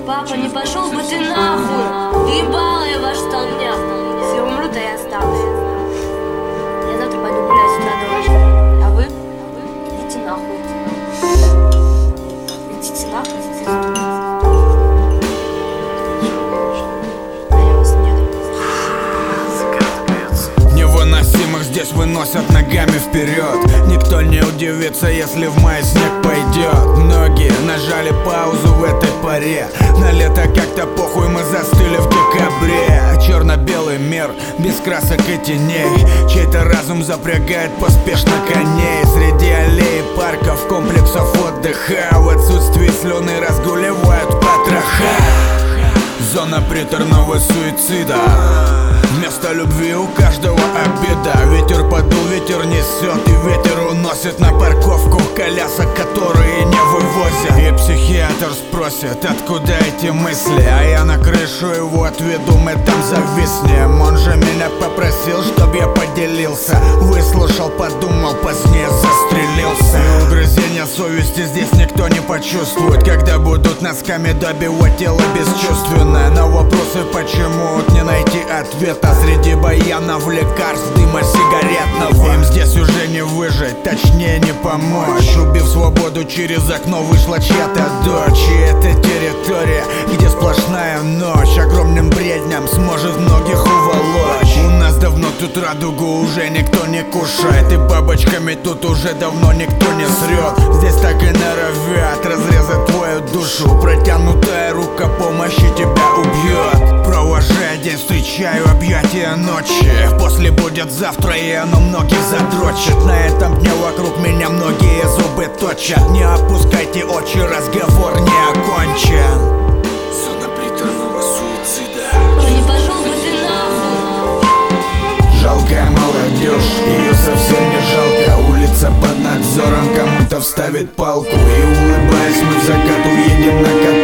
Папа, не пошел бы ты нахуй! Ебало я ваш столбняк! Если умру, то я останусь. Я завтра пойду гулять сюда до ночи. А вы? Идите нахуй. Идите нахуй. Невыносимых здесь выносят ногами вперед. Никто не удивится, если в мае снег пойдет. Многие нажали паузу в этой паре. На лето как-то похуй, мы застыли в декабре. Черно-белый мир, без красок и теней. Чей-то разум запрягает поспешно коней. Среди аллей, парков, комплексов отдыха в отсутствии слюны разгуливают потроха. Зона приторного суицида. Вместо любви у каждого обида. Ветер подул, ветер несет, и ветер уносит на парковку колясок, которые не вывозят. И психиатр спросит, откуда эти мысли, а я на крышу его отведу, мы там зависнем. Он же меня попросил, чтоб я поделился. Выслушал, подумал, позднее застрелился. И угрызения совести здесь никто не почувствует, когда будут носками добивать тело бесчувственное. На вопросы почему не найти ответа среди баянов, лекарств, дыма сигаретного. Им здесь уже не выжить, точнее не помочь. Убив свободу, через окно вышла чья-то дочь. И это территория, где сплошная ночь огромным бредням сможет многих уволочь. У нас давно тут радугу уже никто не кушает, и бабочками тут уже давно никто не срет. Здесь так и норовят разрезать твою душу. Протянутая рука помощи тебя убьет. Провожая день, встречаю объятия ночи. После будет завтра, и оно многих задрочит. На этом дне вокруг меня многие зубы точат. Не опускайте очи, разговор не окончен. Зона приторного суицида. Не пошел бы ты нахуй! Жалкая молодежь, ее совсем не жалко. Улица под надзором, кому-то вставит палку. И улыбаясь мы в закат уедем на